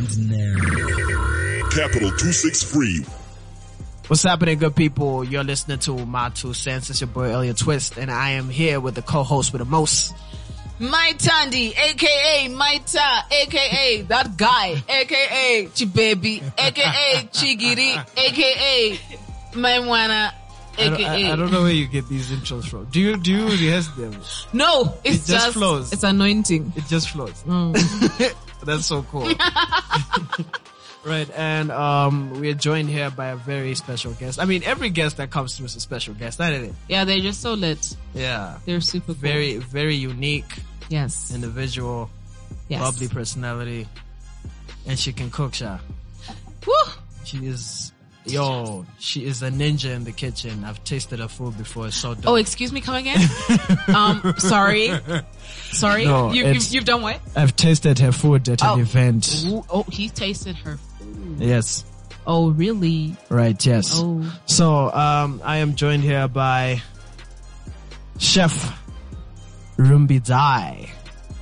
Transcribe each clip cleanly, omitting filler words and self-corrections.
begins now. Capital 263. What's happening, good people? You're listening to My Two Cents. It's your boy Elliot Twist, and I am here with the co-host with the most. My Tandy, aka Maita, aka that guy, aka Chibaby, aka Chigiri, aka Maimwana, aka. I don't know where you get these intros from. Do you rehearse them? No, it just flows. It's anointing. It just flows. That's so cool. Right, and we are joined here by a very special guest. I mean, every guest that comes through is a special guest, isn't it? Yeah, they're just so lit. Yeah. They're super cool. Very, very unique. Yes. Individual. Yes. Lovely personality. And she can cook, Sha. Woo! She is a ninja in the kitchen. I've tasted her food before. It's so dope. Oh, excuse me, come again? Sorry. No, you've done what? I've tasted her food at an event. Ooh, oh, he tasted her food. Yes. Oh, really? Right, yes. Oh. So, I am joined here by Chef Rumbidai.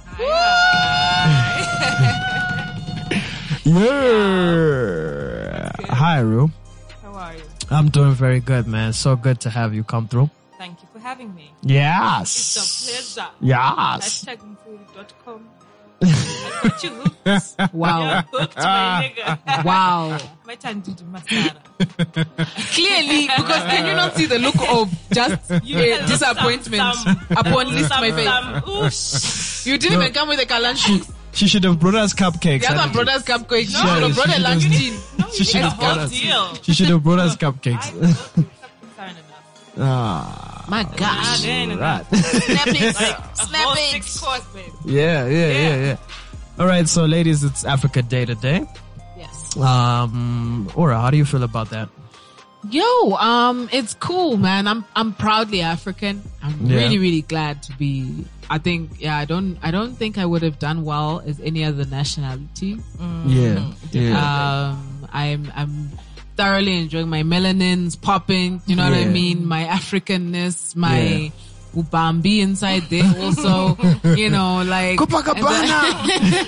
Yeah. Hi, Ru. How are you? I'm doing very good, man. So good to have you come through. Thank you for having me. Yes. It's a pleasure. Yes. #mfuri.com. I got you hooked. Wow. You're hooked, my nigga. Wow. My time to do mascara. Clearly, because can you not see the look of just disappointment upon list my face? You didn't even come with a kalanchu. She should have brought us cupcakes. The other brought us cupcakes. She should have brought a lunch tin. She should have brought us. She should have brought us cupcakes. Ah, my gosh. Right. Snap it. Snap it. 6 course, babe. Yeah. All right, so ladies, it's Africa Day today. Yes. Aura, how do you feel about that? Yo, it's cool, man. I'm proudly African. I'm really, really glad to be. I think, I don't think I would have done well as any other nationality. Yeah. I'm thoroughly enjoying my melanins popping. You know what I mean? My Africanness, my Ubambi inside there also. You know, like Copacabana.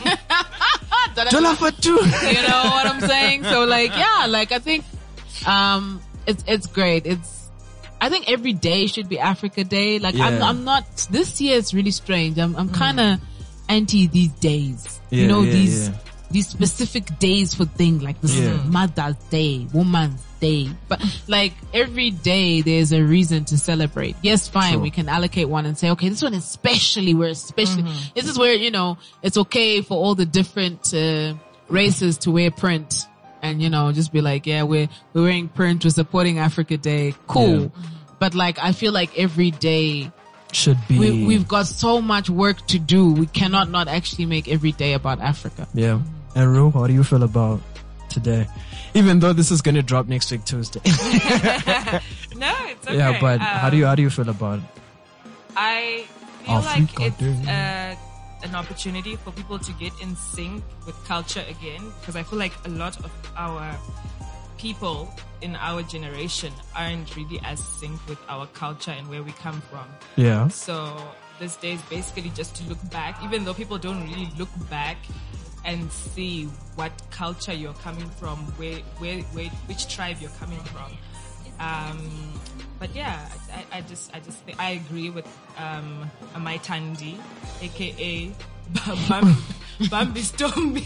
$1 for 2. You know what I'm saying? So like, I think, it's great. I think every day should be Africa Day. Like I'm not, this year it's really strange. I'm kind of anti these days. These specific days for things like this Mother's Day, Woman's Day. But like every day there's a reason to celebrate. Yes, fine. True. We can allocate one and say, okay, this one especially, this is where, you know, it's okay for all the different, races to wear print. And, you know, just be like, we're wearing print, we're supporting Africa Day. Cool. Yeah. But like, I feel like every day should be. We've got so much work to do. We cannot not actually make every day about Africa. Yeah. And Ru, how do you feel about today? Even though this is going to drop next week, Tuesday. No, it's okay. Yeah, but how do you feel about it? I feel like it's, an opportunity for people to get in sync with culture again, because I feel like a lot of our people in our generation aren't really as synced with our culture and where we come from. Yeah. So this day is basically just to look back, even though people don't really look back and see what culture you're coming from, which tribe you're coming from. But yeah, I just think I agree with Amaitandi, aka Bambi Stormy.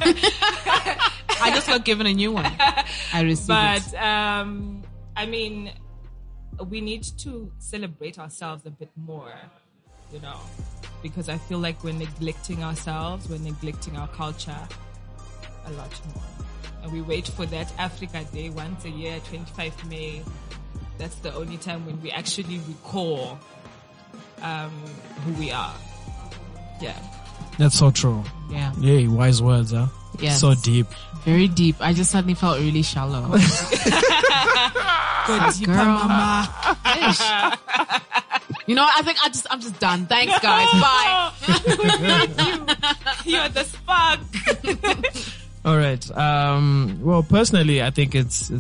I just got given a new one. I received it. But I mean, we need to celebrate ourselves a bit more, you know, because I feel like we're neglecting ourselves, we're neglecting our culture a lot more. And we wait for that Africa Day once a year, 25 May. That's the only time when we actually recall who we are. Yeah. That's so true. Yeah. Yay, wise words, huh? Yes. So deep. Very deep. I just suddenly felt really shallow. Go deeper, mama. You know, I think I'm just done. Thanks, guys. Bye. You're the spark. All right. Well, personally, I think it's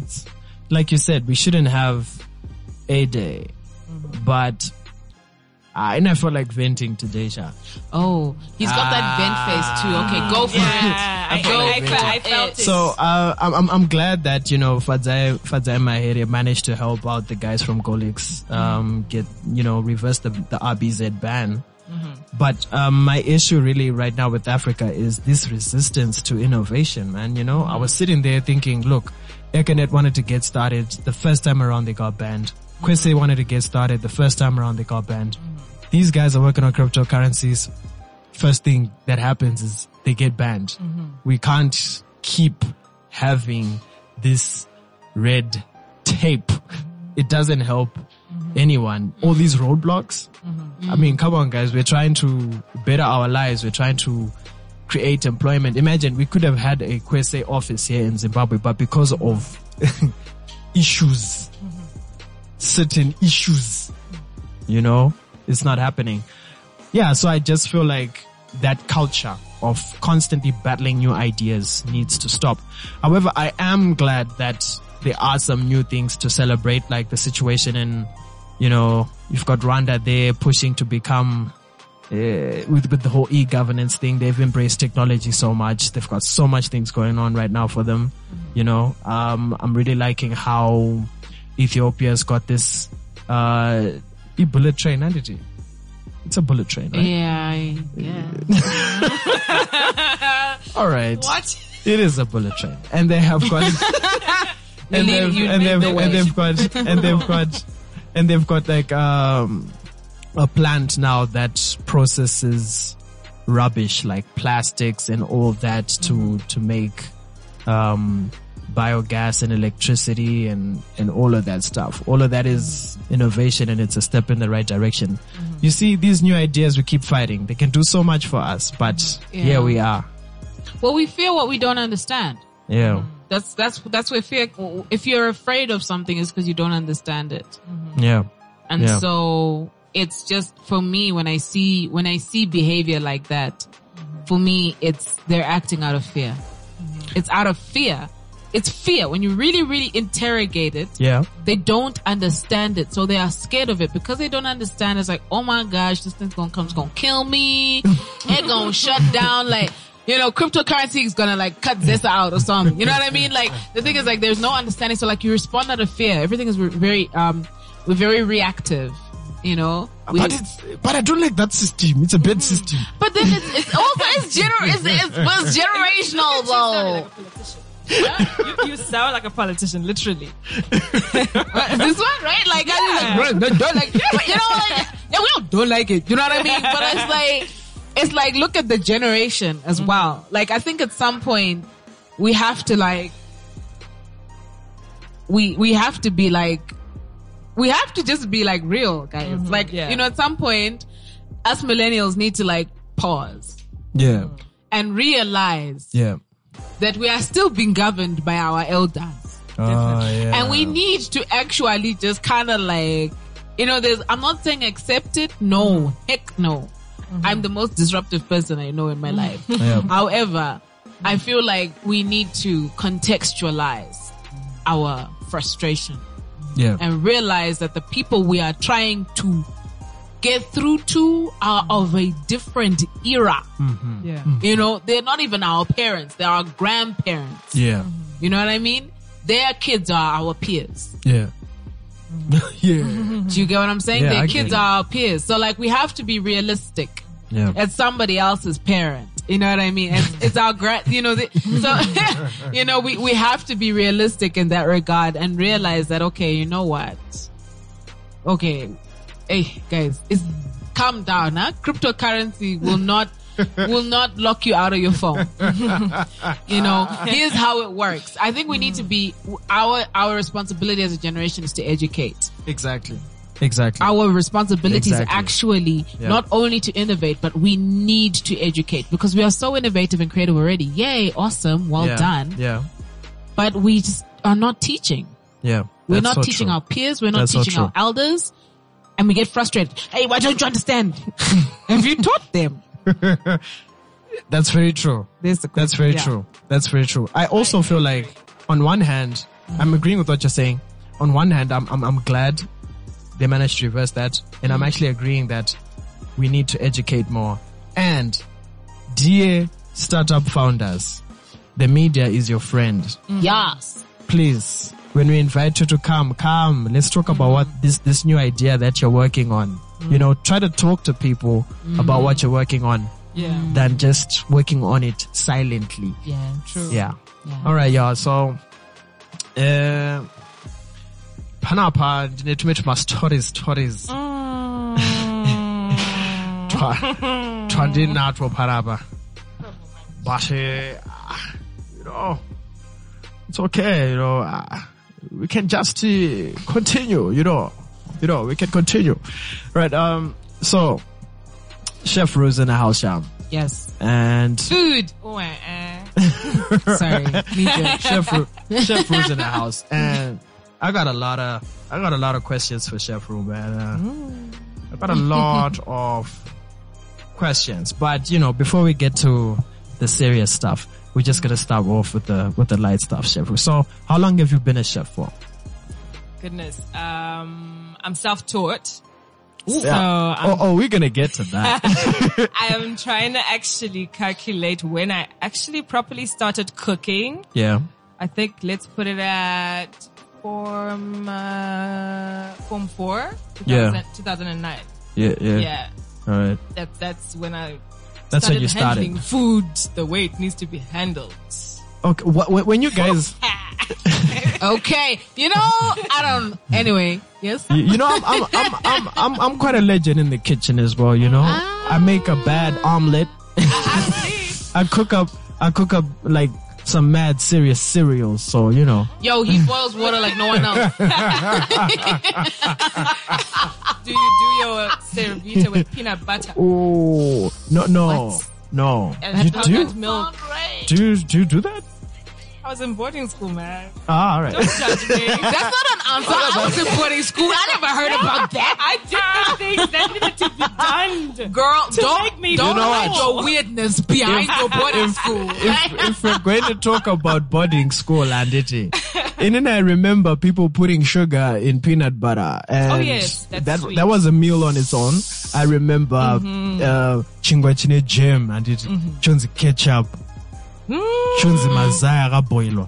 like you said, we shouldn't have a day, but And I felt like venting today, Sha. Oh, he's got that vent face too. Okay, go for it. I felt it. So I'm glad that Fadzai Mahere managed to help out the guys from Golix get reverse the RBZ ban. But my issue really right now with Africa is this resistance to innovation, man. I was sitting there thinking, look, Econet wanted to get started. The first time around they got banned. Kwese wanted to get started. The first time around they got banned. These guys are working on cryptocurrencies. First thing that happens is they get banned. We can't keep having this red tape. It doesn't help anyone. All these roadblocks. I mean, come on guys. We're trying to better our lives. We're trying to create employment. Imagine we could have had a Kwese office here in Zimbabwe, but because of issues, certain issues, it's not happening. Yeah, so I just feel like that culture of constantly battling new ideas needs to stop. However, I am glad that there are some new things to celebrate, like the situation in, you've got Rwanda there pushing to become, with the whole e-governance thing. They've embraced technology so much. They've got so much things going on right now for them. I'm really liking how Ethiopia's got this, bullet train, hasn't it? It's a bullet train, right? Yeah. All right. What? It is a bullet train, and they have got, and they've got like a plant now that processes rubbish like plastics and all that to make biogas and electricity and all of that stuff. All of that is innovation, and it's a step in the right direction. You see, these new ideas, we keep fighting. They can do so much for us, but here we are. Well, we fear what we don't understand. Yeah. That's where fear, if you're afraid of something, it's because you don't understand it. Yeah. And so it's just, for me, when I see behavior like that, for me, they're acting out of fear. It's out of fear. It's fear. When you really, really interrogate it, they don't understand it. So they are scared of it because they don't understand. It's like, oh my gosh, this thing's gonna kill me. It's gonna shut down. Like, cryptocurrency is gonna like cut this out or something. You know what I mean? Like, the thing is like, there's no understanding. So like, you respond out of fear. Everything is we're very reactive. But I don't like that system. It's a bad system. But then it's also it's generational though. You sound like a politician, literally. This one, right? Like, don't like, we don't like it. You know what I mean? But it's like, look at the generation as well. Like, I think at some point we have to like, we have to be like, we have to just be like real, guys. Like, at some point, us millennials need to like pause. Yeah. And realize. Yeah. That we are still being governed by our elders. And we need to actually just kind of like, I'm not saying accept it. No, heck no. I'm the most disruptive person I know in my life. However, I feel like we need to contextualize our frustration. And realize that the people we are trying to get through to are of a different era. They're not even our parents. They're our grandparents. You know what I mean? Their kids are our peers. Do you get what I'm saying? Their kids are our peers. So like, we have to be realistic as somebody else's parent. You know what I mean? It's our we have to be realistic in that regard and realize that, okay, you know what? Okay. Hey guys, calm down, huh? Cryptocurrency will not lock you out of your phone. Here's how it works. I think we need to be, our responsibility as a generation is to educate. Exactly. Our responsibility is actually not only to innovate, but we need to educate because we are so innovative and creative already. Yay, awesome, well done. But we just are not teaching. We're not teaching our peers. We're not teaching our elders. And we get frustrated. Hey, why don't you understand? Have you taught them? That's very true. That's very true. That's very true. I also feel like, on one hand, I'm agreeing with what you're saying. On one hand, I'm glad they managed to reverse that. And I'm actually agreeing that we need to educate more. And dear startup founders, the media is your friend. Yes. Please, when we invite you to come, let's talk about what this new idea that you're working on. You know, try to talk to people about what you're working on. Yeah. Than just working on it silently. Yeah, true. Yeah. All right, y'all. So, Panapa, stories. Twandi natwo Panapa. But, you know, it's okay, you know, we can just continue, you know, we can continue. Right, so, Chef Ru's in the house, Sham. Yes. And food. Sorry, Chef Ru's in the house, and I got a lot of questions for Chef Ru, man. I got a lot of questions, but you know, before we get to the serious stuff, we're just gonna start off with the light stuff, Chef Ru. So, how long have you been a chef for? Goodness, I'm self-taught. Yeah. So we're gonna get to that. I am trying to actually calculate when I actually properly started cooking. Yeah. I think let's put it at Form 4, 2009. Yeah. All right. That's when I. That's when you started handling food the way it needs to be handled. Okay. When you guys. Okay, you know, I don't. Anyway, yes. You know, I'm quite a legend in the kitchen as well. You know, I make a bad omelet. I cook up like some mad serious cereals. So you know. Yo, he boils water like no one else. Do you do your cervita with peanut butter? Oh no. And You do? Milk. Do you do that? I was in boarding school, man. All right. Don't judge me. That's not an answer. I was in boarding school. I never heard about that. I did things that needed to be done. Girl, don't hide know. your weirdness behind your boarding school. If we're going to talk about boarding school, and then I remember people putting sugar in peanut butter, and yes, that's sweet. That was a meal on its own. I remember chingwachine jam and it chunzi ketchup, chunzi mazaya ga boilo.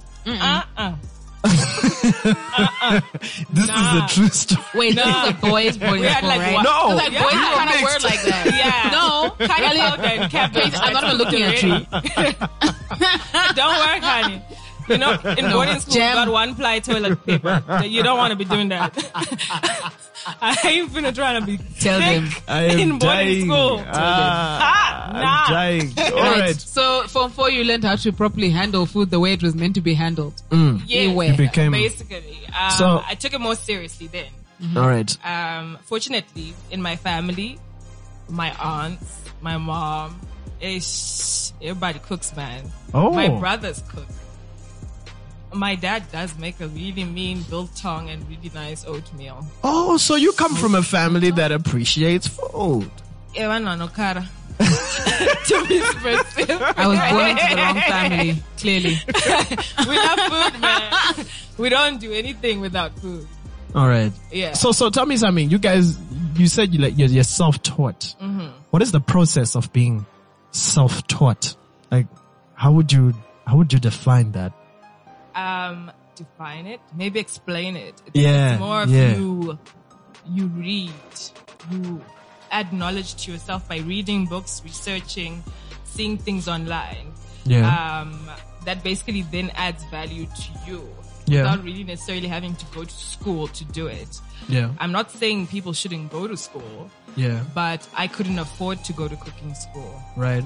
This is a true story. Wait, this is a boys' boarding school, like, right? No, like boys have kind of word like that. Yeah. No, Really? I'm not even looking at you. Don't worry, honey. You know, in boarding school, you got one ply toilet paper. You don't want to be doing that. I ain't finna try to be Tell them. in boarding school. I'm dying. All right. So, Form 4, you learned how to properly handle food the way it was meant to be handled. Yeah, You became basically. So- I took it more seriously then. all right. Fortunately, in my family, my aunts, my mom, everybody cooks, man. Oh. My brothers cook. My dad does make a really mean biltong and really nice oatmeal. Oh, so you come from a family that appreciates food. Yeah, no cara. To be specific. I was born into the wrong family, clearly. We love food, man. We don't do anything without food. All right. Yeah. So tell me something. You guys, you said you're self-taught. What is the process of being self-taught? Like, how would you define that? Define it, maybe explain it. Yeah, It's more of yeah. you read, you add knowledge to yourself by reading books, researching, seeing things online. Yeah. That basically then adds value to you. Yeah. Without really necessarily having to go to school to do it. Yeah. I'm not saying people shouldn't go to school, Yeah. but I couldn't afford to go to cooking school. Right.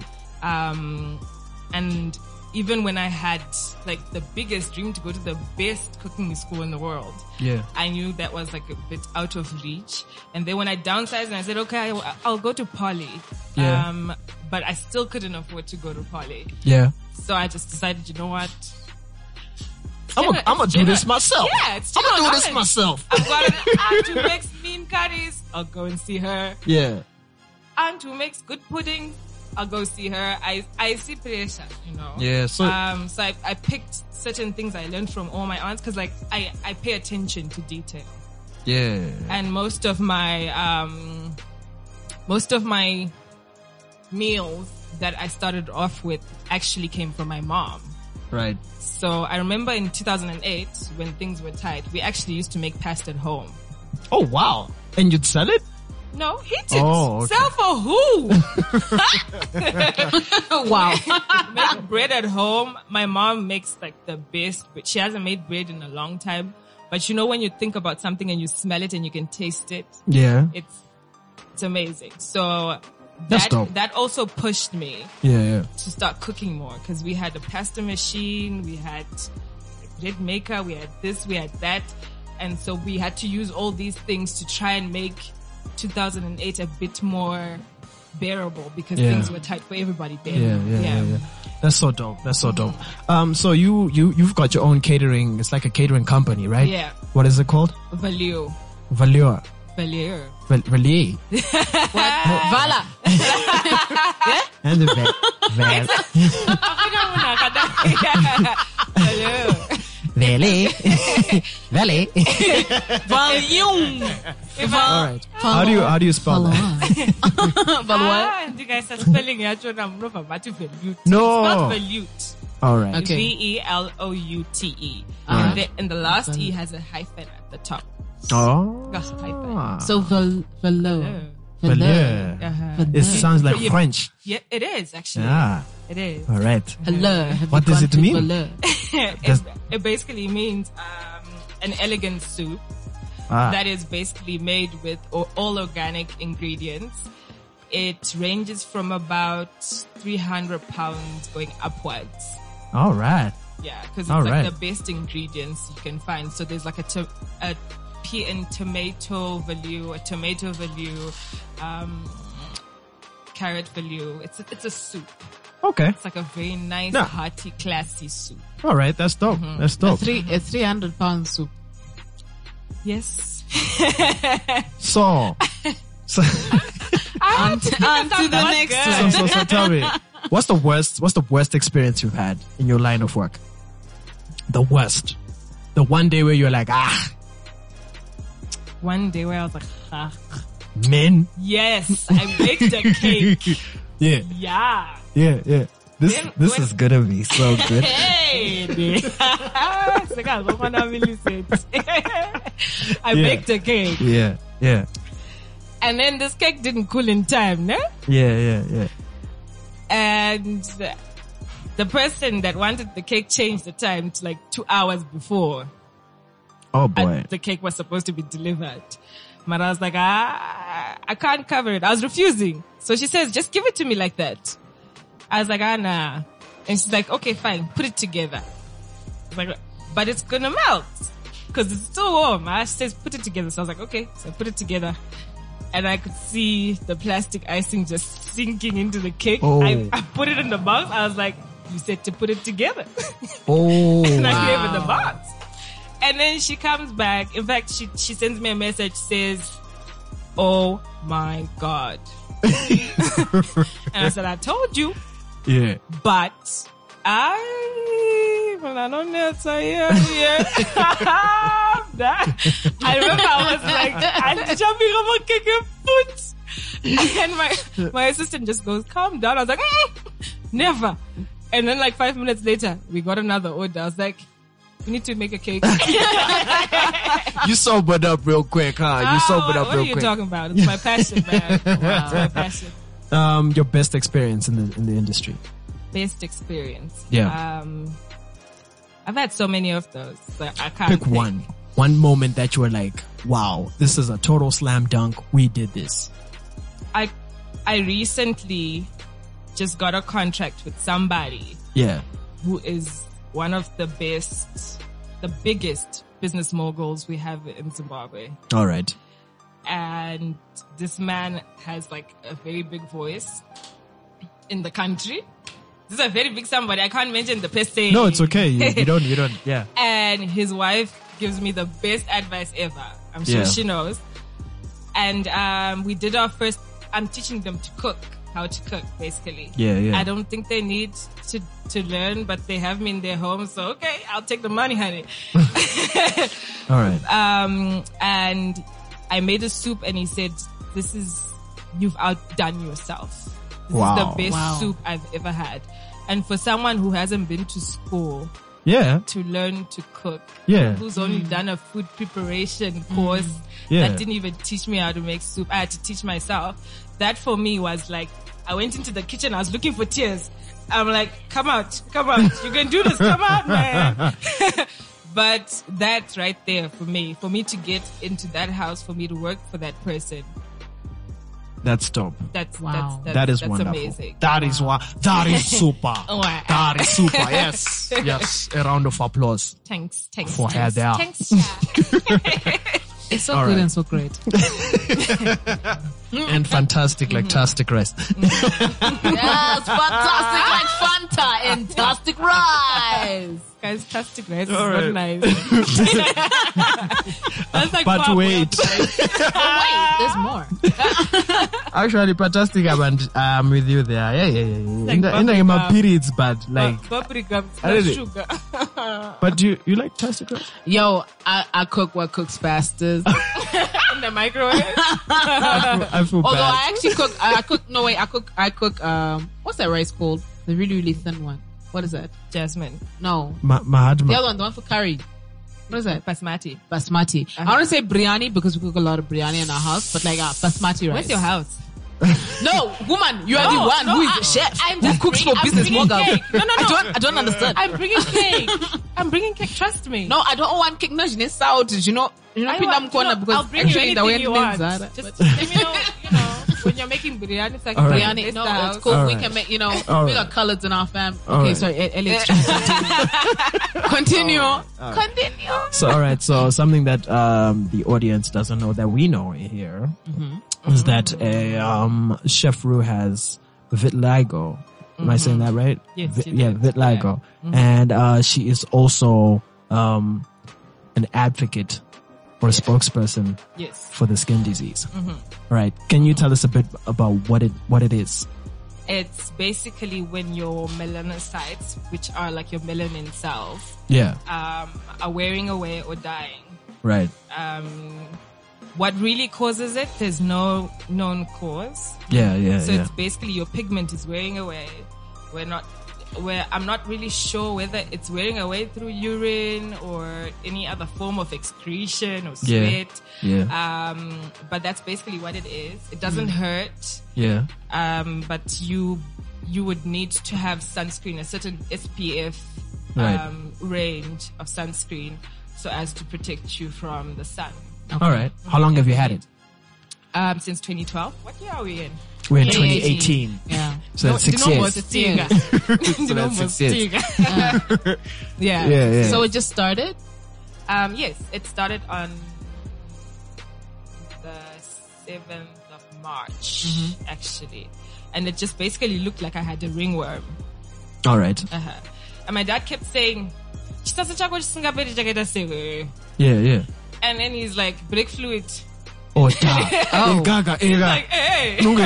And even when I had like the biggest dream to go to the best cooking school in the world, Yeah. I knew that was like a bit out of reach. And then when I downsized and I said, okay, I'll go to Poly. Yeah. But I still couldn't afford to go to Poly. Yeah. So I just decided, you know what? I'm gonna do this myself. Yeah, it's I'm gonna do this Jenna. myself. I've got an aunt who makes mean curries. I'll go and see her. Yeah. Aunt who makes good puddings. I'll go see her. I see pressure, you know. Yeah, so- so I picked certain things I learned from all my aunts because like I pay attention to detail. Yeah. And most of my meals that I started off with actually came from my mom. Right. So I remember in 2008 when things were tight, we actually used to make pasta at home. Oh, wow. And you'd sell it? No, eat it. Oh, okay. Sell for who? Wow. Make bread at home. My mom makes like the best, but she hasn't made bread in a long time. But you know when you think about something and you smell it and you can taste it, Yeah. it's amazing. So That's dope. that also pushed me Yeah. to start cooking more because we had a pasta machine, we had a bread maker, we had this, we had that. And so we had to use all these things to try and make 2008 a bit more bearable because Yeah. things were tight for everybody then. Yeah. That's so dope. That's so dope. So you've got your own catering. It's like a catering company, right? Yeah. What is it called? Value. Valeur. Value. Valier. Vala. And the Val. Valley. Valley. Volume. All right. How do you spell that? Ah, you guys are spelling it. I'm not about to valute. No. It's not valute. All right. Okay. Veloute. Alright. And the last E has a hyphen at the top. Oh. That's hyphen. So valeur. Valeur. Uh-huh. It sounds like French. Yeah, it is actually. Yeah. It is. All right. Valeur. What does it mean? It basically means an elegant soup that is basically made with all organic ingredients. It ranges from about 300 pounds going upwards. All right. Yeah, because it's All like right. the best ingredients you can find. So there's like a pea and tomato value, a tomato value, carrot value. It's a soup. Okay. It's like a very nice, Yeah. hearty, classy soup. All right. That's dope. That's dope. A 300 pound soup. Yes. So On to the next one. so tell me, what's the worst experience you've had in your line of work? The worst. The one day where you're like, One day where I was like, men. yes, I baked a cake. Yeah. Yeah. This When- is gonna be so good. Hey! I baked a cake. Yeah. And then this cake didn't cool in time, no? Yeah. And the person that wanted the cake changed the time to like 2 hours before Oh boy. the cake was supposed to be delivered. But I was like, I can't cover it. I was refusing. So she says, just give it to me like that. I was like, nah. And she's like, okay, fine, put it together. I was like, but it's gonna melt because it's still warm. She says, put it together. So I was like, okay. So I put it together. And I could see the plastic icing just sinking into the cake. Oh. I put it in the box. I was like, you said to put it together. Oh. And I gave her the box. And then she comes back. In fact, she sends me a message, says, oh my God. And I said, I told you, Yeah. but I don't know. So yeah. I remember I was like, I'm jumping over kicking foot. And my assistant just goes, calm down. I was like, never. And then like 5 minutes later, we got another order. I was like, we need to make a cake. You sobered up real quick, huh? You sobered up what real are you quick. talking about? It's my passion, man. It's my passion. Your best experience in the industry. Best experience. Yeah. I've had so many of those. So I can't Pick think. one moment that you were like, wow, this is a total slam dunk. We did this. I recently just got a contract with somebody Yeah. who is one of the biggest business moguls we have in Zimbabwe. All right. And this man has like a very big voice in the country. This is a very big somebody. I can't mention the person. No, it's okay. You don't, yeah. And his wife gives me the best advice ever. I'm sure Yeah. she knows. And we did our first, I'm teaching them to cook, how to cook basically. Yeah. I don't think they need to learn, but they have me in their home. So okay, I'll take the money, honey. All right. And I made a soup and he said, you've outdone yourself. This is the best soup I've ever had. And for someone who hasn't been to school to learn to cook, who's only done a food preparation course that didn't even teach me how to make soup, I had to teach myself. That for me was like, I went into the kitchen, I was looking for tears. I'm like, come out, you can do this, come out, man. But that's right there for me to get into that house, for me to work for that person. That's dope. That's wonderful. Amazing. That is super. That is super. Yes. Yes. A round of applause. Thanks for her there. Thanks, yeah. It's so good and so great. And fantastic, like tastic rest. Yes, fantastic like Fanta and tastic rice. Guys, tastic rice is not nice. That's like but wait. There's more. Actually, fantastic, I'm with you there. Yeah. In my periods, but like. Paprika, it's sugar. But do you like tastic rice? Yo, I cook what cooks fastest. In the microwave. I feel Although bad. I actually cook, I cook, what's that rice called? The really, really thin one. What is that? Jasmine. No. Mahadma. The other one, the one for curry. What is that? Basmati. I want to say biryani because we cook a lot of biryani in our house, but like basmati rice. Where's your house? No, woman, you are the one who is the chef. Who cooks for business mogul. No. I don't understand. I'm bringing cake. Trust me. No, I don't want cake. No, you need salt. You know, I'll bring you anything you want. Just let me know, when you're making biryani, it's like biryani. No, it's cool. All we right. can make, we right. got colors in our family. All Okay, right. sorry, Elliot's trying to continue. Continue. So, all right. So, something that the audience doesn't know that we know here is that Chef Ru has vitiligo. Am I saying that right? Yes. Vitiligo, and she is also an advocate or a spokesperson for the skin disease. Right? Can you tell us a bit about what it is? It's basically when your melanocytes, which are like your melanin cells, are wearing away or dying. Right. What really causes it? There's no known cause. So it's basically your pigment is wearing away. I'm not really sure whether it's wearing away through urine or any other form of excretion or sweat. But that's basically what it is. It doesn't hurt. But you would need to have sunscreen, a certain SPF range of sunscreen, so as to protect you from the sun. Okay. All right. How long have you had it? Since 2012. What year are we in? We're in 2018. Yeah. So that's 6 years. So that's 6 years. Yeah. So it just started? Yes, it started on the 7th of March, actually. And it just basically looked like I had a ringworm. All right. And my dad kept saying, Yeah. and then he's like, brake fluid. Oh, Gaga. Like, hey. Oh,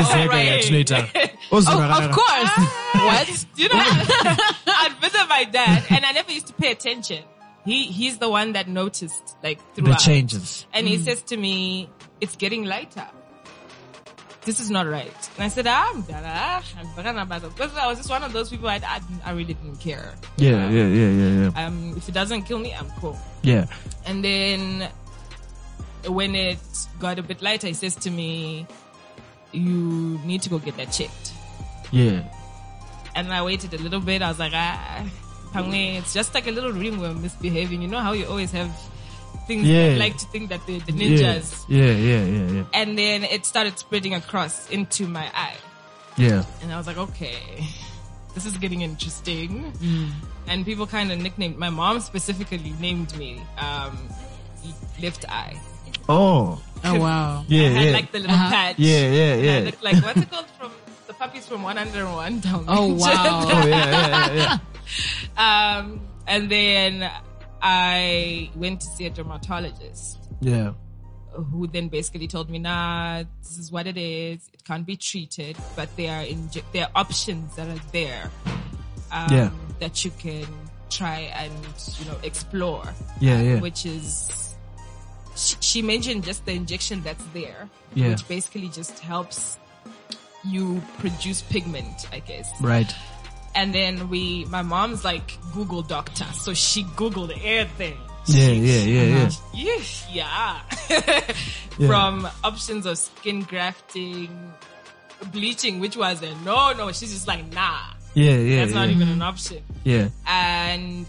of course. What? You know, I'd visit my dad and I never used to pay attention. He's the one that noticed, like, throughout. The changes. And he says to me, it's getting lighter. This is not right. And I said, because I was just one of those people I really didn't care. Yeah. If it doesn't kill me, I'm cool. Yeah. And then when it got a bit lighter, he says to me, you need to go get that checked. Yeah. And I waited a little bit. I was like, it's just like a little ringworm misbehaving. You know how you always have things that like to think that they're the ninjas. Yeah. And then it started spreading across into my eye. Yeah. And I was like, okay, this is getting interesting. And people kind of nicknamed, my mom specifically named me Left Eye. Oh wow. Yeah. I had like the little patch. Yeah. And I looked like, what's it called from the puppies from 101 down. Oh wow. Oh yeah. And then I went to see a dermatologist. Yeah. Who then basically told me, nah, this is what it is. It can't be treated, but there are options that are there that you can try and, explore. Yeah. Which is, she mentioned just the injection that's there, Yeah. which basically just helps you produce pigment, I guess. Right. And then my mom's like Google doctor, so she Googled everything. Yeah. Yeah. From options of skin grafting, bleaching, which was a no. She's just like, nah. Yeah. That's not even an option. Yeah. And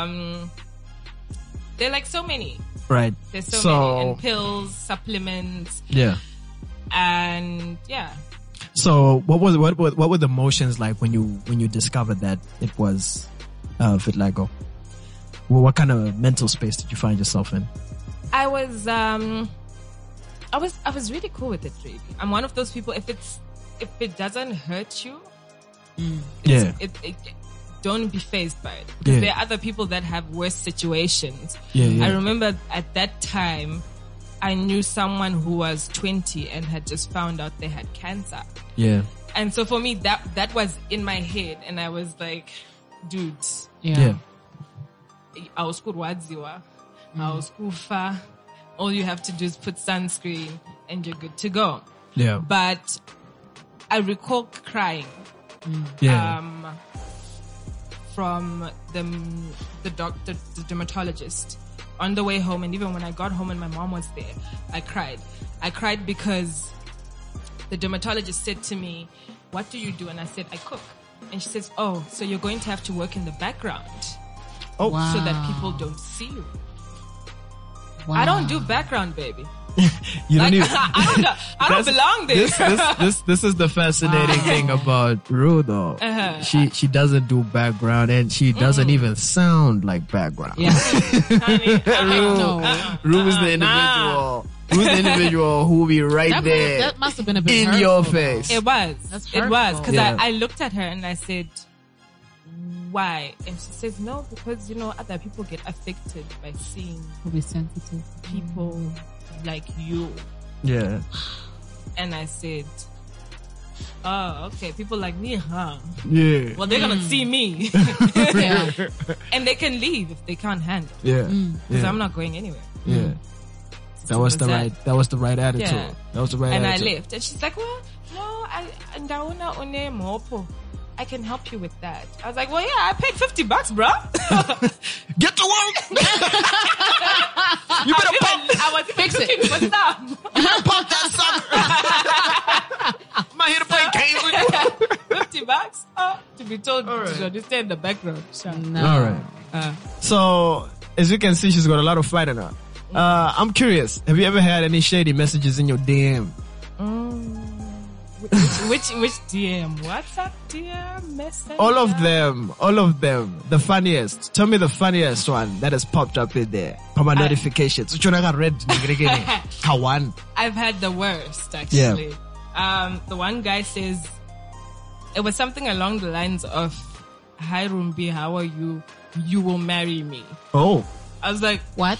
they're like so many. Right. There's so many. And pills, supplements. Yeah. And yeah. So what were the emotions like when you discovered that it was vitiligo? Well, what kind of mental space did you find yourself in? I was really cool with it, really. I'm one of those people, if it doesn't hurt you, don't be fazed by it. Because there are other people that have worse situations. I remember at that time, I knew someone who was 20 and had just found out they had cancer. Yeah. And so for me, that was in my head, and I was like, dudes. Yeah. I was kurwadziwa. I was kufa. All you have to do is put sunscreen and you're good to go. Yeah. But I recall crying. From the doctor, the dermatologist on the way home. And even when I got home and my mom was there, I cried. I cried because the dermatologist said to me, what do you do? And I said, I cook. And she says, oh, so you're going to have to work in the background. Oh, wow. So that people don't see you. Wow. I don't do background, baby. You don't even. I don't belong there. This is the fascinating thing about Rue, though. She doesn't do background, and she doesn't even sound like background. Yeah. Honey, Rue is the individual. Rue's the individual who will be right there That must have been a bit in hurtful, your though. face. It was. That's It was. hurtful. Because Yeah. I looked at her and I said, why? And she says, no, because, other people get affected by seeing To be sensitive. people like you. Yeah. And I said, oh, okay, people like me, huh? Yeah. Well, they're going to see me. Yeah. And they can leave if they can't handle it. Yeah. Because Yeah. I'm not going anywhere. Yeah. That was the right. That was the right attitude. Yeah. That was the right And I attitude. left. And she's like, well, no, I can help you with that. I was like, well, yeah, I paid $50, bro. Get to work. You better pump. I was fixing for stuff. You better pump that sucker. I'm not here to play games with you. $50? Oh, to be told All right. to understand the background. Sure. No. All right. So, as you can see, she's got a lot of fight in her. I'm curious. Have you ever had any shady messages in your DM? Which DM? WhatsApp DM? Messenger? All of them. The funniest. Tell me the funniest one that has popped up in there. Pama notifications. Which one I got read? Kawan. I've had the worst, actually. The one guy says, it was something along the lines of, hi Rumbi, how are you? You will marry me. Oh. I was like, What?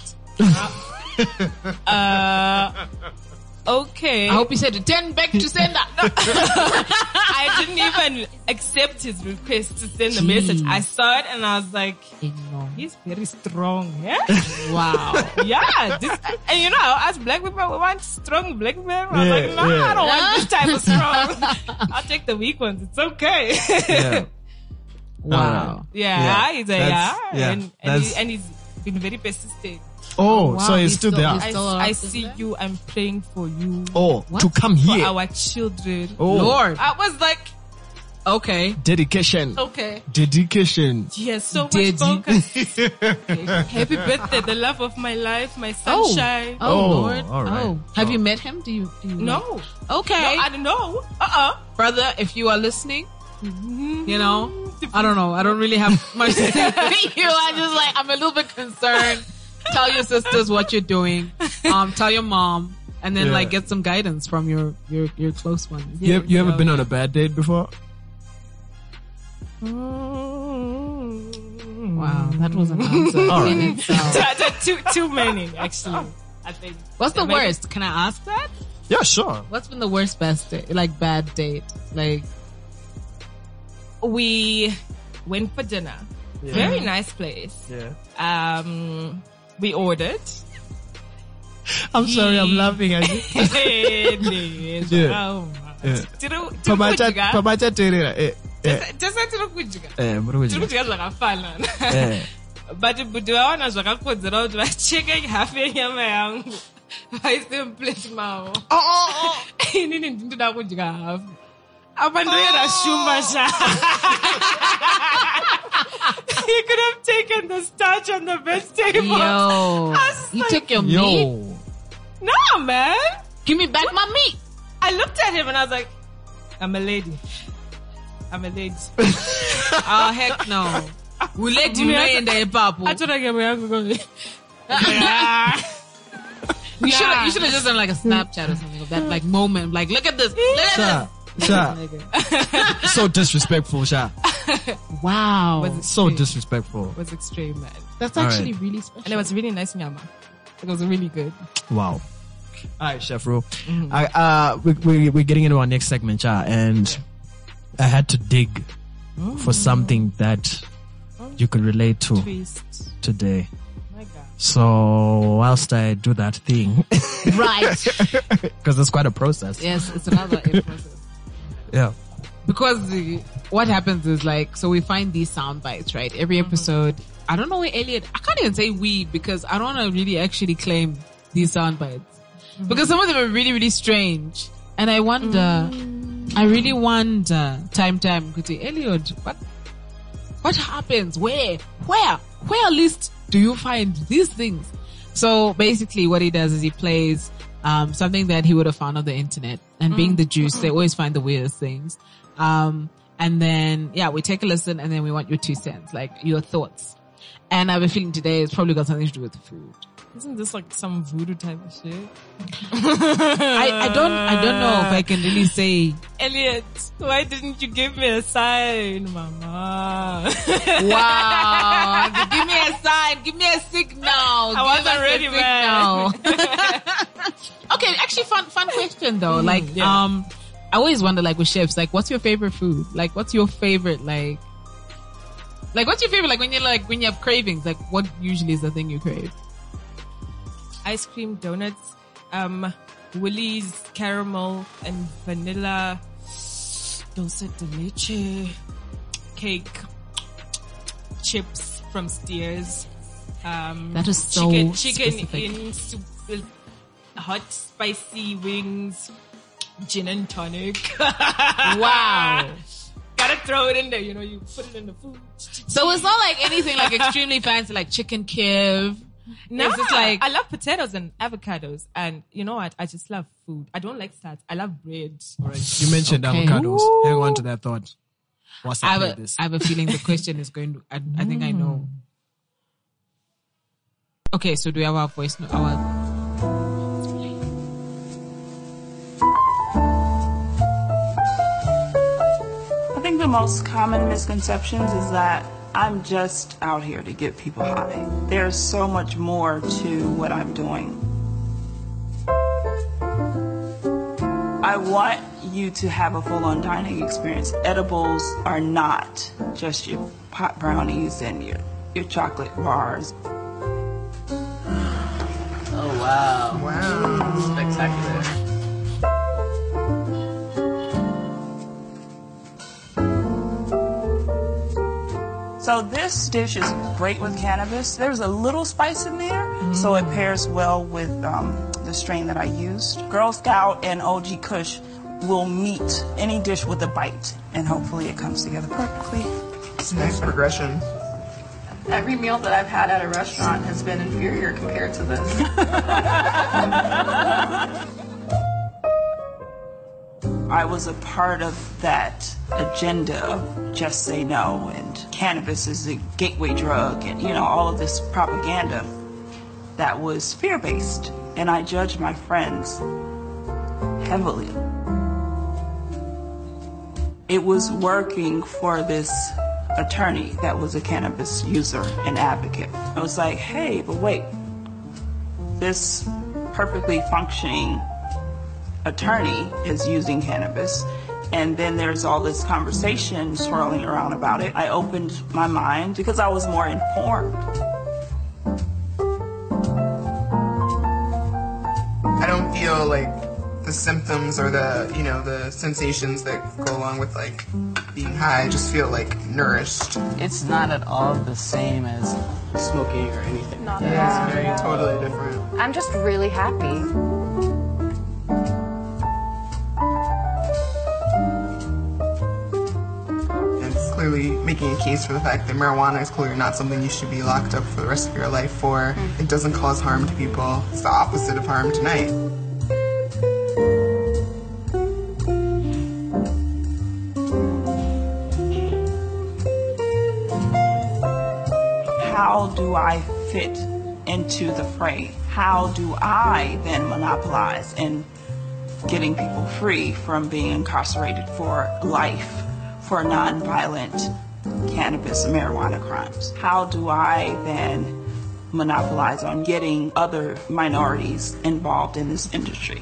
okay. I hope you said it. 10 back to sender. I didn't even accept his request to send the message. I saw it and I was like, No. he's very strong, yeah? Wow. Yeah. And as black people, we want strong black men. I was Yeah, like, no, yeah. I don't want this type of strong. I'll take the weak ones. It's okay. Yeah. Wow. Yeah, he's a That's- and he's been very persistent. Oh, Wow, so he's still there. he's still I up see there? you. I'm praying for you. Oh, What? to come For here. our children. Oh. Lord. I was like, Okay. Dedication. okay. Dedication. Yes, so much Did you- focus. Happy birthday, the love of my life, my Oh. sunshine. Oh, Lord. all right. Oh. Have you met him? Do you No. know? Okay. No, I don't know. Brother, if you are listening, I don't know. I don't really have much to say to you. I'm a little bit concerned. Tell your sisters what you're doing. Tell your mom. And then Yeah. get some guidance from your close ones. You ever been on a bad date before? Wow, that was an answer All in right. itself. Too many, actually. I think. What's the Maybe- worst? Can I ask that? Yeah, sure. What's been the worst best date? Like bad date? Like We went for dinner. Very nice place. Yeah. We ordered. I'm sorry, I'm laughing at you. Yeah. Pamacha terera. But budiwaona zvakakodzera kuti vacheke half yenyama yangu vaise muplate mavo. Inini ndinoda kudya half. Apa ndoyera shumba sha. You could have taken the starch and the vegetables. Yo, you took your meat? No, man. Give me back my meat. I looked at him and I was like, I'm a lady. Oh, heck no. We'll let you know in the papo. I told her You should have just done like a Snapchat or something of that like moment. Like, look at this. Sha. So disrespectful, Sha. Wow. So disrespectful. It was extreme, man. That's actually really special. And it was really nice nyama. It was really good. Wow. Alright, Chef Ro. We're getting into our next segment, Sha, and I had to dig for something that you could relate to today. My God. So whilst I do that thing, Right. because it's quite a process. Yes, it's another process. Yeah. Because what happens is like, so we find these sound bites, right? Every episode. I don't know where Elliot, I can't even say we because I don't want to really actually claim these sound bites. Because some of them are really, really strange. And I wonder, I really wonder, time, Kuti, Elliot, what happens? Where at least do you find these things? So basically what he does is he plays something that he would have found on the internet. And being the juice, they always find the weirdest things. And then, we take a listen and then we want your 2 cents, like your thoughts. And I have a feeling today it's probably got something to do with food. Isn't this like some voodoo type of shit? I don't know if I can really say. Elliot, why didn't you give me a sign, mama? Wow. Give me a sign. Give me a signal. I wasn't ready, man. Okay, actually fun question though. I always wonder like with chefs, like what's your favorite food? Like what's your favorite like what's your favorite when you have cravings? Like what usually is the thing you crave? Ice cream, donuts, Woolies, caramel and vanilla, dulce de leche, cake, chips from Steers, that is so chicken specific. in soup, hot spicy wings, gin and tonic. Wow. Gotta throw it in there, you put it in the food. So it's not like anything like extremely fancy like chicken Kiev. No, it's like I love potatoes and avocados, and you know what? I just love food. I don't like salads. I love bread. All right. You mentioned avocados. Hang on to that thought. I have a feeling the question is going to. I think I know. Okay, so do we have our voice? I think the most common misconceptions is that I'm just out here to get people high. There's so much more to what I'm doing. I want you to have a full-on dining experience. Edibles are not just your pot brownies and your chocolate bars. Oh, wow. Wow. Spectacular. So this dish is great with cannabis. There's a little spice in there, so it pairs well with the strain that I used. Girl Scout and OG Kush will meet any dish with a bite, and hopefully it comes together perfectly. It's a nice progression. Every meal that I've had at a restaurant has been inferior compared to this. I was a part of that agenda of just say no, and cannabis is a gateway drug, and all of this propaganda that was fear-based. And I judged my friends heavily. It was working for this attorney that was a cannabis user and advocate. I was like, hey, but wait, this perfectly functioning attorney is using cannabis, And then there's all this conversation swirling around about it. I opened my mind because I was more informed. I don't feel like the symptoms or the, you know, the sensations that go along with like being high. I just feel like nourished. It's not at all the same as smoking or anything. Not It's very totally different. I'm just really happy. It's clearly making a case for the fact that marijuana is clearly not something you should be locked up for the rest of your life for. It doesn't cause harm to people. It's the opposite of harm tonight. How do I fit into the fray? How do I then monopolize in getting people free from being incarcerated for life for nonviolent cannabis and marijuana crimes? How do I then monopolize on getting other minorities involved in this industry?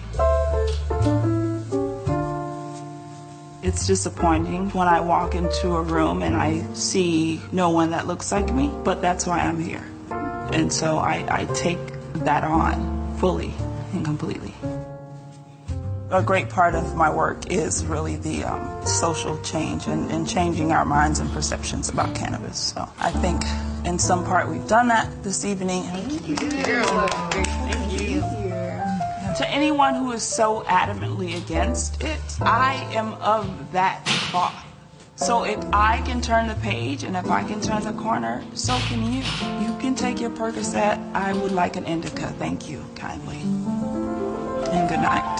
It's disappointing when I walk into a room and I see no one that looks like me, but that's why I'm here. And so I take that on fully and completely. A great part of my work is really the social change and changing our minds and perceptions about cannabis. So I think in some part we've done that this evening. Thank you. Thank you. To anyone who is so adamantly against it, I am of that thought. So if I can turn the page and if I can turn the corner, so can you. You can take your Percocet. I would like an indica. Thank you kindly. And good night.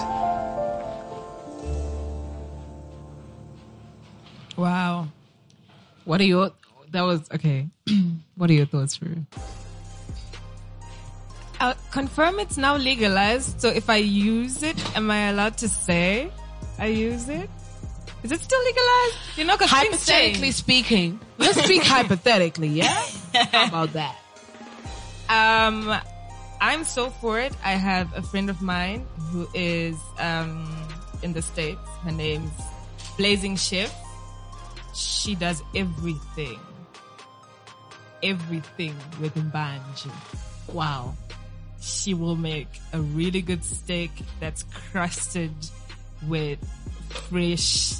Wow. What are your, that was, okay. What are your thoughts, Rue? I'll confirm it's now legalized. So if I use it, am I allowed to say I use it? Is it still legalized? You know, because Hypothetically speaking, let's speak hypothetically, yeah? How about that? I'm so for it. I have a friend of mine who is in the States. Her name's Blazing Chef. She does everything with mbanji. Wow. She will make a really good steak that's crusted with fresh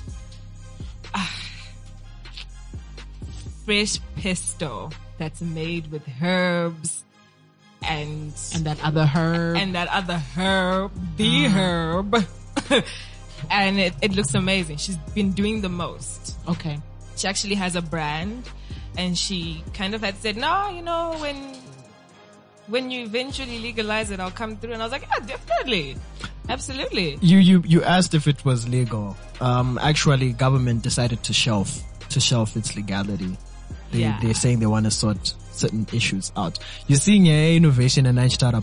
pesto that's made with herbs and that other herb. The herb. And it looks amazing. She's been doing the most. Okay. She actually has a brand, and she kind of had said, no, you know, when you eventually legalize it, I'll come through. And I was like, yeah, definitely. Absolutely. You asked if it was legal. Actually, government decided to shelf its legality. They're saying they want to sort certain issues out. You're seeing innovation and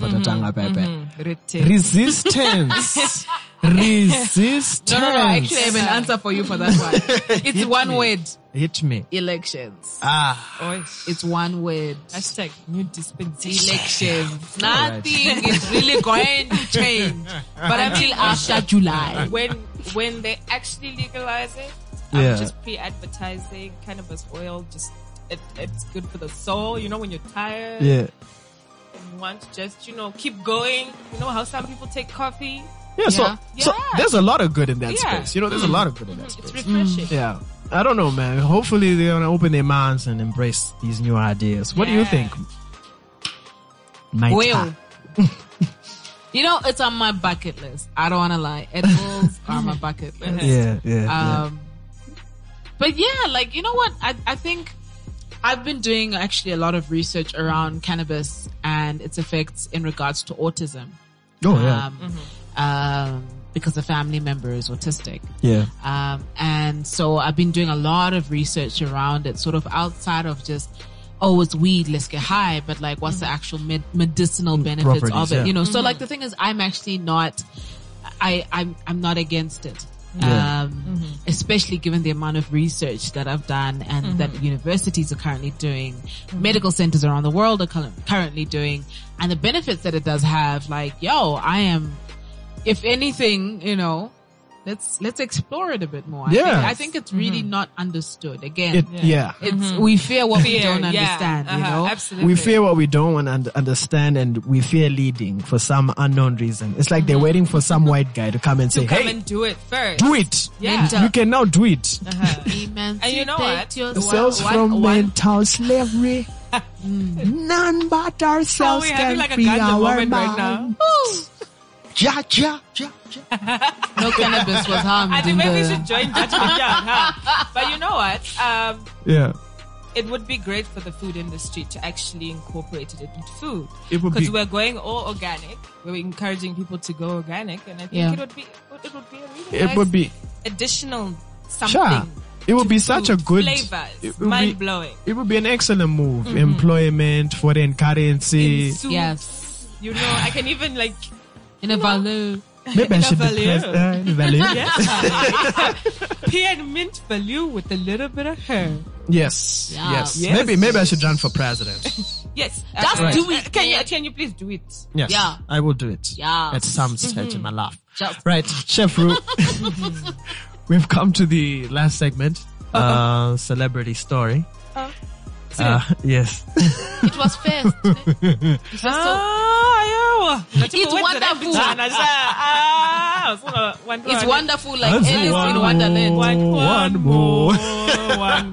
resistance. Resistance. No, I actually have an answer for you for that one. It's one word. Hit me. Elections. Oh, it's one word. hashtag new dispensation. Elections. Nothing is really going to change. But until after July. When they actually legalize it, Yeah. I'm just pre-advertising cannabis oil. Just it's good for the soul. You know, when you're tired. Yeah. And you want to just, you know, keep going. You know how some people take coffee. Yeah, so Yeah. there's a lot of good in that Yeah. space. You know, there's a lot of good in that space. It's refreshing. Yeah. I don't know, man. Hopefully they're gonna open their minds and embrace these new ideas. What do you Yeah. think? Maita? Well, you know, it's on my bucket list. I don't want to lie. Edibles are on my bucket list. Yeah. But yeah, like, you know what? I think I've been doing actually a lot of research around cannabis and its effects in regards to autism. Oh, yeah. Because a family member is autistic. Yeah. And so I've been doing a lot of research around it, sort of outside of just, oh, it's weed, let's get high, but like, what's the actual medicinal benefits Properties, of it? yeah. You know, so like the thing is, I'm actually not, I'm not against it. Yeah. Especially given the amount of research that I've done and that universities are currently doing, medical centers around the world are currently doing, and the benefits that it does have. Like, I am, if anything, you know, let's explore it a bit more. Yeah. I think it's really not understood. Again, Yeah. we fear what we Fear, don't yeah. understand. You know, Absolutely. We fear what we don't want to understand, and we fear leading for some unknown reason. It's like they're waiting for some white guy to come and say, Come hey, and do it first. do it. Yeah. You can now do it. And you know what? Ourselves from mental slavery. None but ourselves we're can having like a free Gandhi our moment right now. mind. Ja. No cannabis was harmed. I think in maybe we the- should join that together, huh? But you know what? Yeah. It would be great for the food industry to actually incorporate it into food. It would Because be- we're going all organic. We're encouraging people to go organic, and I think Yeah. it would be a really It nice would be, additional something. sure. It would to be such a food. good, flavors. it would Mind be- blowing. It would be an excellent move. Employment, foreign currency. In soup, Yes, you know, I can even like in a value. Maybe I should be value. value. pea and mint value with a little bit of herb. Yes. Yeah. Yes. Yes. Maybe I should run for president. Yes, Just do it, Can you please do it? Yes. Yeah. I will do it. Yeah. At some stage in my life. Just- Right. Chef Ru. We've come to the last segment. Celebrity story. Yes. It was fast. It's wonderful. It's wonderful, like That's Alice in one Wonderland. more. One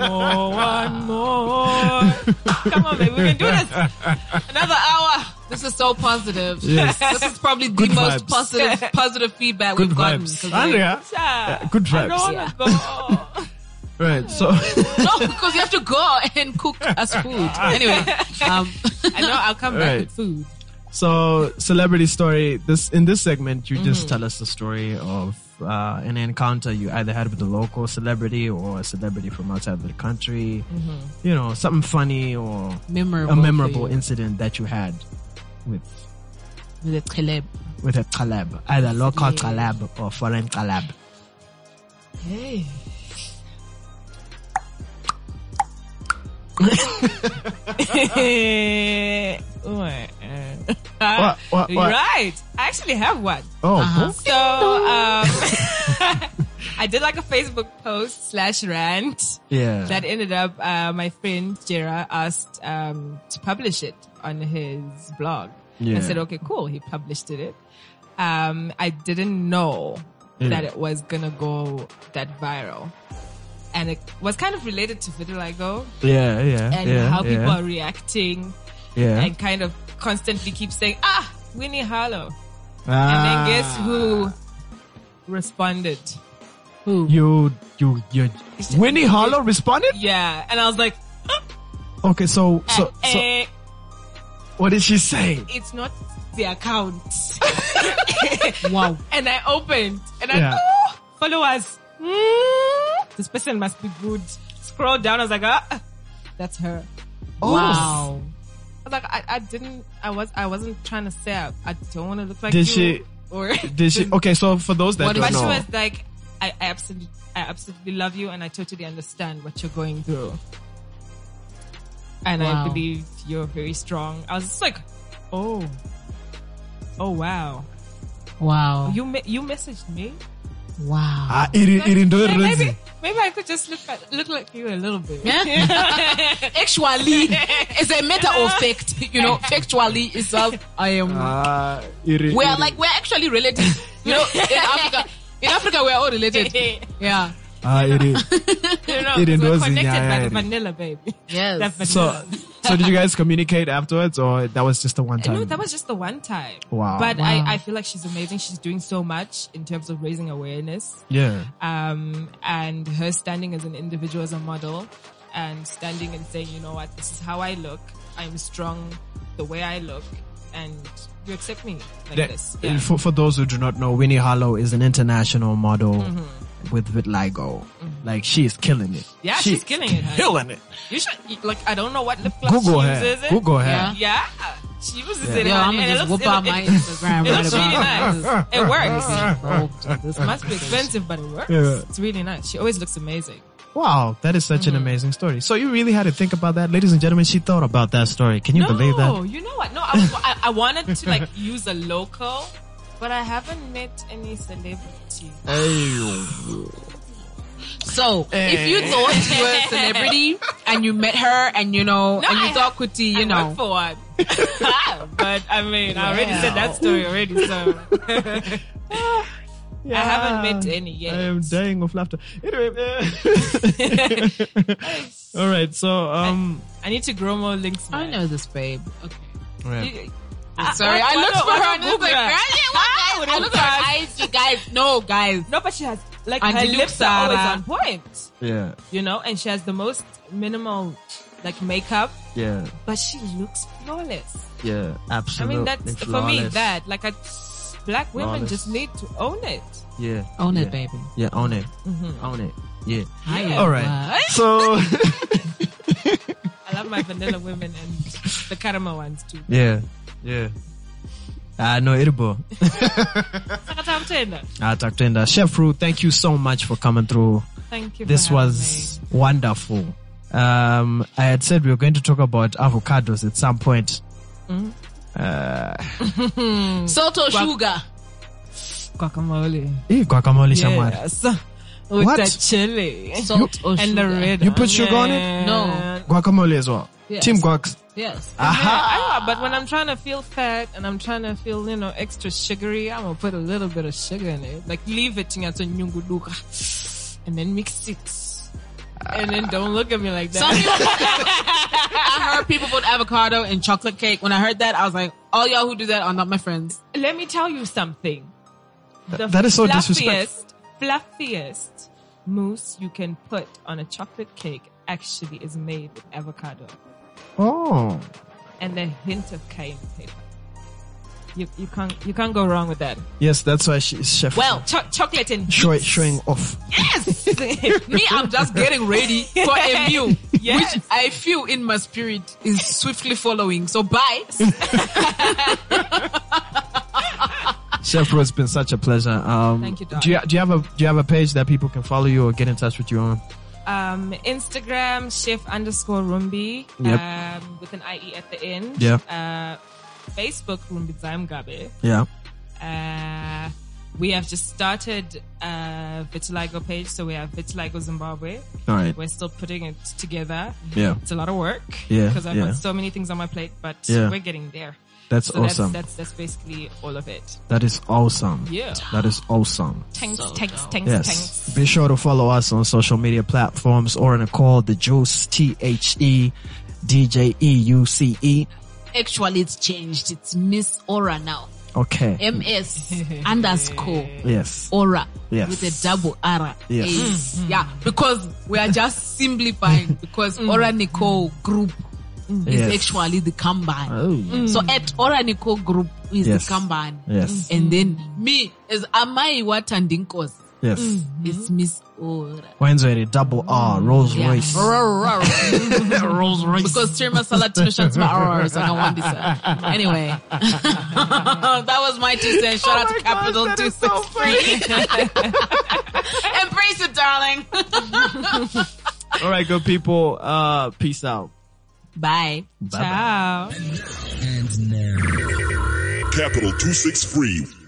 more. Come on, baby, we can do this. Another hour. This is so positive. Yes. This is probably the Good most vibes. positive feedback Good we've gotten. vibes. 'Cause, like, Andrea. Good I don't vibes. wanna go. Right. So, no, because you have to go and cook us food. Anyway, I know I'll come back Right. with food. so celebrity story. In this segment, you just tell us the story of an encounter you either had with a local celebrity or a celebrity from outside of the country. You know, something funny or memorable. a memorable for you. incident that you had with With a collab. a collab, either local collab or foreign collab. Hey. What? Right. I actually have one. Oh, So, I did like a Facebook post / rant yeah. that ended up, my friend Jera asked, to publish it on his blog. Yeah. I said, okay, cool. He published it. I didn't know that it was gonna go that viral. And it was kind of related to Vitiligo Yeah. and how people are reacting Yeah. and kind of constantly keep saying, Winnie Harlow. And Ah. then guess who responded? You Winnie Harlow responded? Yeah. And I was like, Okay, so what did she say? it's not the account. Wow. And I opened and I Yeah. followers. This person must be good. Scroll down. I was like, that's her. Wow. I was like, I wasn't trying to say I don't want to look like Did you. she- Or Did she? Okay, so for those that What don't but she know, was like, I absolutely love you and I totally understand what you're going through. And I Wow. believe you're very strong. I was just like, oh wow. Wow. You messaged me? Wow. Maybe I could just look like you a little bit. Actually, it's a matter of fact, you know, factually itself, I am. We're actually related. You know, in Africa we're all related. Yeah. You know, It 'cause we're was- connected yeah, by yeah. the vanilla, baby. Yes. That vanilla. so did you guys communicate afterwards, or that was just a one time? No, that was just the one time. Wow. But Wow. I feel like she's amazing. She's doing so much in terms of raising awareness. Yeah. And her standing as an individual, as a model, and standing and saying, you know what, this is how I look. I'm strong the way I look, and you accept me like this. Yeah. For those who do not know, Winnie Harlow is an international model with vitiligo. Like, she is killing it. Yeah, she's killing it. Honey. Killing it. You should, like, I don't know what lip gloss Google she her. uses. Google her. Yeah. Yeah, she uses it. Yeah, I'm honey, gonna and just whoop out my Instagram it right looks really about nice. It works. now. This must be expensive, but it works. Yeah. It's really nice. She always looks amazing. Wow, that is such an amazing story. So you really had to think about that, ladies and gentlemen. She thought about that story. Can you believe that? No, you know what? No, I wanted to like use a local But I haven't met any celebrity. So, if you thought you were a celebrity and you met her and you know, and you thought Kuti, you know. Work for one. But I mean, I already said that story already, so. I haven't met any yet. I am dying of laughter. Anyway. All right, so, I need to grow more links, man. I know this, babe. Okay. right. Sorry, I looked for her and I was like, I looked at her eyes, you guys. No, guys. No, but she has, like, And her you look lips are always Sarah. on point. Yeah, You know, and she has the most minimal, like, makeup, yeah, but she looks flawless. yeah, I absolutely. mean, that's, for me, flawless. that, like, black women Flawless. just need to own it. Yeah. Own yeah. it, baby. Yeah, own it. Own it. Yeah. Hiya. All right. So, I love my vanilla women and the caramel ones too. yeah, yeah. No, Irbo. Takutenda. Chef Ru, thank you so much for coming through. Thank you. This for having was wonderful. I had said we were going to talk about avocados at some point. Salt or sugar? me. Guacamole. Guacamole shamari. Yes. With What? the chili. Salt or And the sugar? red. You put sugar on it? No. Guacamole as well. Yes. Team Guacs. Yes. Yeah, but when I'm trying to feel fat and I'm trying to feel, extra sugary, I'm gonna put a little bit of sugar in it. Like leave it and then mix it. And then don't look at me like that. Some people, I heard people put avocado in chocolate cake. When I heard that, I was like, all y'all who do that are not my friends. Let me tell you something. The That is so disrespectful. fluffiest mousse you can put on a chocolate cake actually is made with avocado Oh. and a hint of cayenne pepper. You can't go wrong with that. Yes, that's why she's chef. Well, Chocolate and showing off. yes! Me, I'm just getting ready for a meal, Yes. which I feel in my spirit is swiftly following. So bye. Chef Ru, it's been such a pleasure. Thank you, Doc. do you have a page that people can follow you or get in touch with you on? Instagram chef_Rumbi Yep. with an IE at the end. Yeah. Facebook Rumbi Zaimgabe. Yeah. We have just started a Vitiligo page, so we have Vitiligo Zimbabwe. All right. We're still putting it together. Yeah. It's a lot of work. Yeah, Because I've yeah. got so many things on my plate, but Yeah. we're getting there. That's So awesome. that's basically all of it. That is awesome. Yeah. That is awesome. Thanks. Yes. Be sure to follow us on social media platforms or in a call The Juice, THEDJEUCE. Actually, it's changed. It's Miss Aura now. Okay. MS_ Yes. Aura. Yes. With a double R. Yes. Yeah, because we are just simplifying because Aura Nicole Group is Yes. actually the combine. Oh. So at Aura Nicole Group is Yes. the combine. Yes. And then me is Amai Watandinkos. Yes. It's Miss Aura. When's ready? Double R. Rolls Yeah. Royce. Rolls Royce. Because Tirma Salat Mishan's my hours. I don't want this. Anyway. That was my 2 cents. Shout out to Capital 263. Embrace it, darling. All right, good people. Peace out. Bye. Ciao. Capital 263